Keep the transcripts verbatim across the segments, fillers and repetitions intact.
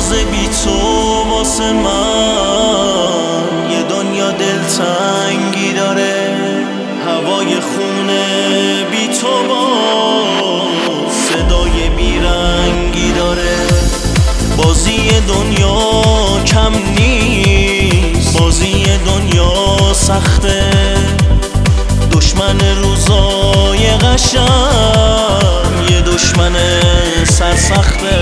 پرواز بی تو واسه من یه دنیا دلتنگی داره. هوای خونه بی تو با صدای بیرنگی داره. بازی دنیا کم نیست، بازی دنیا سخته. دشمن روزای قشنگ یه دشمن سرسخته.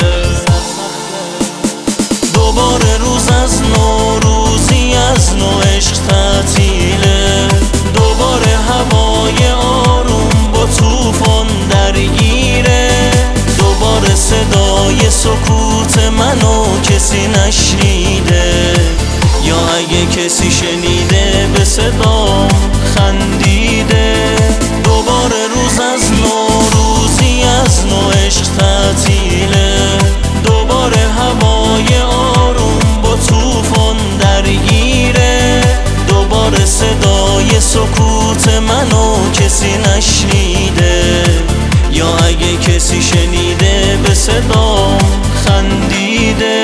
دوباره روز از نو، روزی از نو، عشق تعطیله. دوباره هوای آروم با طوفان درگیره. دوباره صدای سکوت منو کسی نشنیده، یا اگه کسی شنیده به صدام خندیده. دوباره روز از نو، روزی از نو، عشق تعطیله. دوباره هوای آروم با طوفان درگیره. دوباره صدای سکوت منو کسی نشنیده، یا اگه کسی شنیده به صدام خندیده.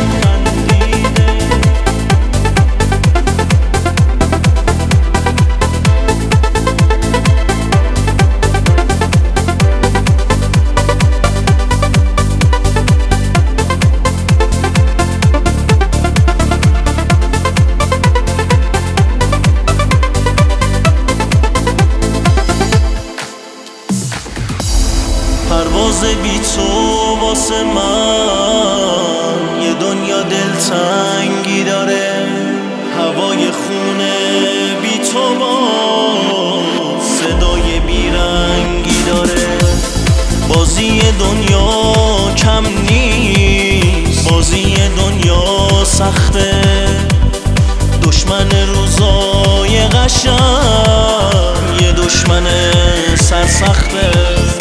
پرواز بی تو واسه من یه دنیا دلتنگی داره. هوای خونه بی تو با صدای بیرنگی داره. بازی دنیا کم نیست، بازی دنیا سخته. دشمن روزای قشنگ یه دشمن سرسخته.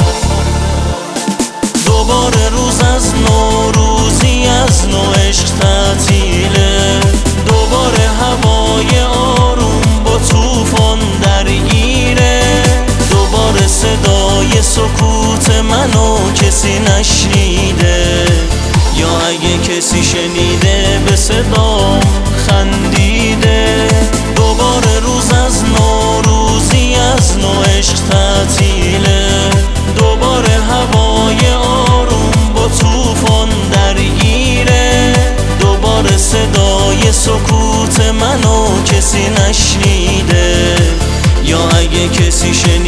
دوباره روز از نو، روزی از نو، عشق تعطیله. دوباره هوای آروم با طوفان درگیره. دوباره صدای سکوت منو کسی نشنیده، یا اگه کسی شنیده به صدام خندیده. دوباره روز از نو، روزی از نو، عشق تعطیله. دوباره هوای آروم با طوفان درگیره. دوباره صدای سکوت منو کسی نشنیده، یا اگه کسی شنیده